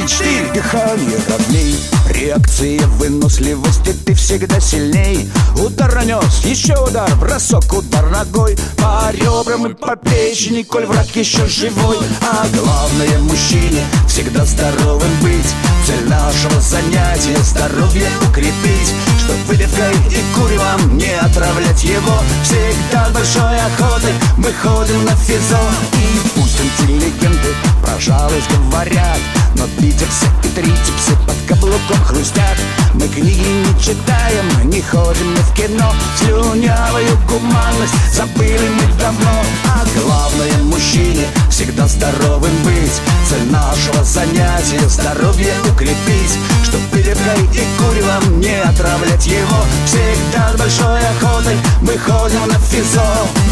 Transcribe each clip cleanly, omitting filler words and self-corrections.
3-4. Дыхание ровней, реакция, выносливости, ты всегда сильней. Удар нанес, еще удар, бросок, удар ногой по ребрам и по печени, коль враг еще живой. А главное мужчине всегда здоровым быть. Цель нашего занятия — здоровье укрепить, чтоб выпивкой и куревом не отравлять его. Всегда с большой охотой мы ходим на физо. И пусть интеллигенты про жалость говорят, но бицепсы и трицепсы под каблуком хрустят. Мы книги не читаем, не ходим мы в кино. Слюнявую гуманность забыли мы давно. А главное мужчине всегда здоровым быть. Цель нашего занятия — здоровье укрепить, чтоб выпивкой и куревом не отравлять его. Всегда с большой охотой мы ходим на физо.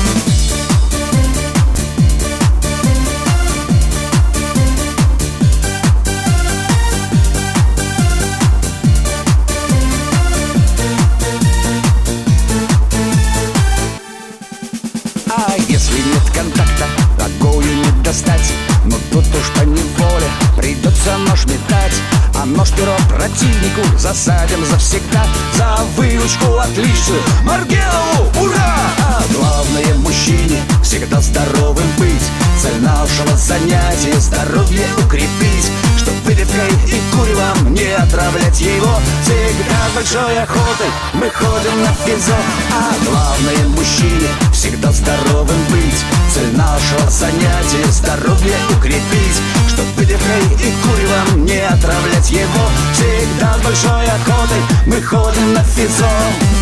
А если нет контакта, ногою не достать, но тут уж поневоле придется нож метать. А нож перо противнику засадим завсегда. За выучку отличную Маргелову, ура! А главное мужчине всегда здоровым быть. Цель нашего занятия — здоровье укрепить, чтоб выпивкой и куревом не отравлять его. Всегда с большой охотой мы ходим на физо. А главное мужчине всегда здоровым быть. Цель нашего занятия — здоровье укрепить, чтоб выпивкой и куревом не отравлять его. Всегда с большой охотой мы ходим на физо.